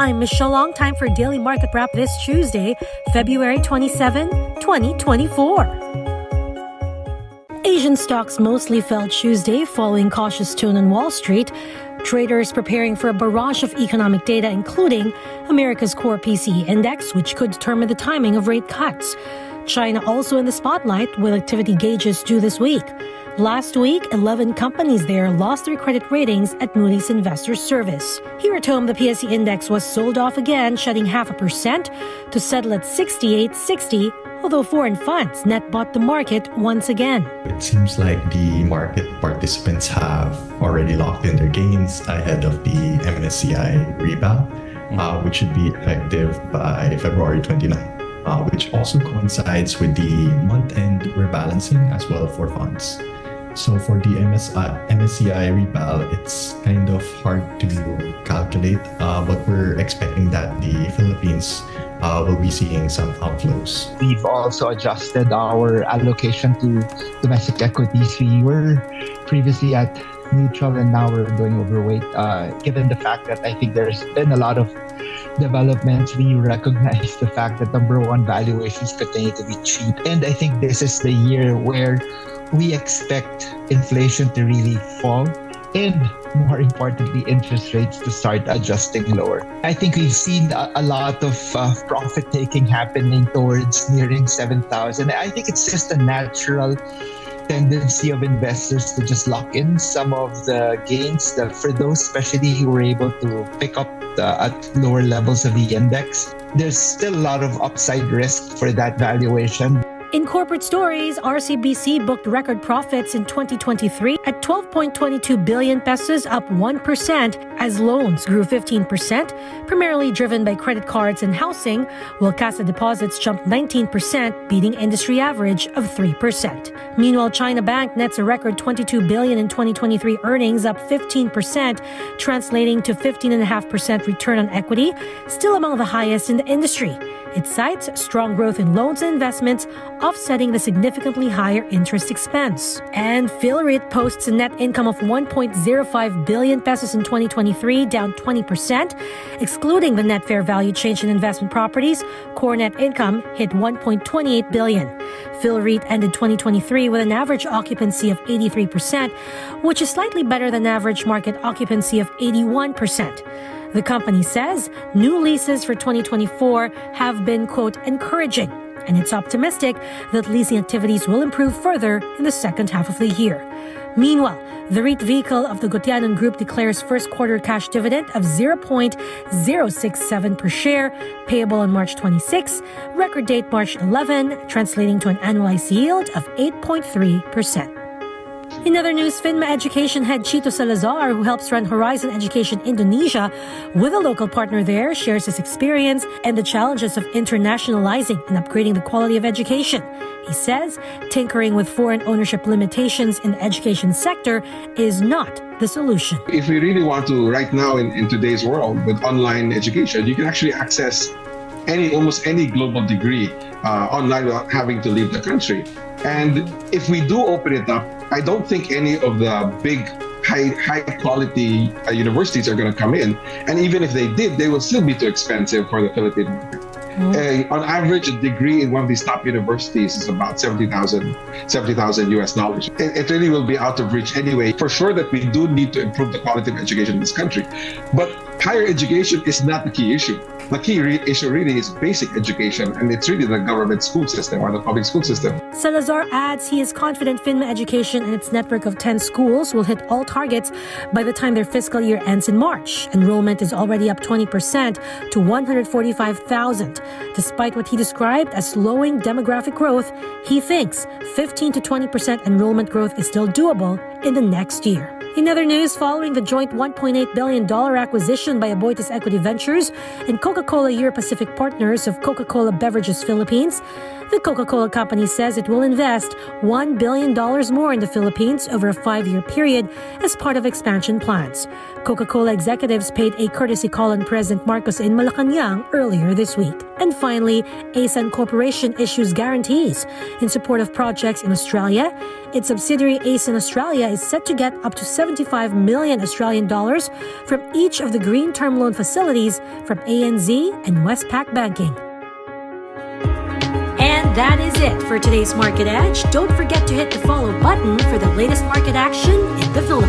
I'm Michelle Long. Time for Daily Market Wrap this Tuesday, February 27, 2024. Asian stocks mostly fell Tuesday following cautious tone on Wall Street. Traders preparing for a barrage of economic data, including America's core PCE index, which could determine the timing of rate cuts. China also in the spotlight with activity gauges due this week. Last week, 11 companies there lost their credit ratings at Moody's Investor Service. Here at home, the PSE index was sold off again, shedding 0.5% to settle at 6860, although foreign funds net bought the market once again. It seems like the market participants have already locked in their gains ahead of the MSCI rebound, which should be effective by February 29th. Which also coincides with the month-end rebalancing as well for funds. So for the MSCI rebal, it's kind of hard to calculate, but we're expecting that the Philippines will be seeing some outflows. We've also adjusted our allocation to domestic equities. We were previously at neutral and now we're going overweight. Given the fact that I think there's been a lot of developments, we recognize the fact that number one, valuations continue to be cheap. And I think this is the year where we expect inflation to really fall and, more importantly, interest rates to start adjusting lower. I think we've seen a lot of profit taking happening towards nearing 7,000. I think it's just a natural tendency of investors to just lock in some of the gains for those especially who were able to pick up at lower levels of the index. There's still a lot of upside risk for that valuation. In corporate stories, RCBC booked record profits in 2023 at 12.22 billion pesos, up 1%, as loans grew 15%, primarily driven by credit cards and housing, while CASA deposits jumped 19%, beating industry average of 3%. Meanwhile, China Bank nets a record 22 billion in 2023 earnings, up 15%, translating to 15.5% return on equity, still among the highest in the industry. It cites strong growth in loans and investments, offsetting the significantly higher interest expense. And Philreit posts a net income of 1.05 billion pesos in 2023, down 20%. Excluding the net fair value change in investment properties, core net income hit 1.28 billion. Philreit ended 2023 with an average occupancy of 83%, which is slightly better than average market occupancy of 81%. The company says new leases for 2024 have been, quote, encouraging, and it's optimistic that leasing activities will improve further in the second half of the year. Meanwhile, the REIT vehicle of the Gotianon Group declares first quarter cash dividend of 0.067 per share, payable on March 26, record date March 11, translating to an annualized yield of 8.3%. In other news, FINMA Education head Chito Salazar, who helps run Horizon Education Indonesia with a local partner there, shares his experience and the challenges of internationalizing and upgrading the quality of education. He says tinkering with foreign ownership limitations in the education sector is not the solution. If we really want to, right now in today's world with online education, you can actually access almost any global degree online without having to leave the country. And if we do open it up, I don't think any of the big high quality universities are going to come in. And even if they did, they will still be too expensive for the Philippine market. On average, a degree in one of these top universities is about $70,000 US. It really will be out of reach anyway. For sure that we do need to improve the quality of education in this country. But higher education is not the key issue. The key issue really is basic education, and it's really the government school system or the public school system. Salazar adds he is confident FINMA Education and its network of 10 schools will hit all targets by the time their fiscal year ends in March. Enrollment is already up 20% to 145,000. Despite what he described as slowing demographic growth, he thinks 15 to 20% enrollment growth is still doable in the next year. In other news, following the joint $1.8 billion acquisition by Aboitiz Equity Ventures and Coca-Cola Euro-Pacific Partners of Coca-Cola Beverages Philippines, the Coca-Cola Company says it it will invest $1 billion more in the Philippines over a 5-year period as part of expansion plans. Coca-Cola executives paid a courtesy call on President Marcos in Malacanang earlier this week. And finally, ASEAN Corporation issues guarantees in support of projects in Australia. Its subsidiary ASEAN Australia is set to get up to 75 million Australian dollars from each of the green term loan facilities from ANZ and Westpac Banking. And that is it for today's Market Edge. Don't forget to hit the follow button for the latest market action in the Philippines.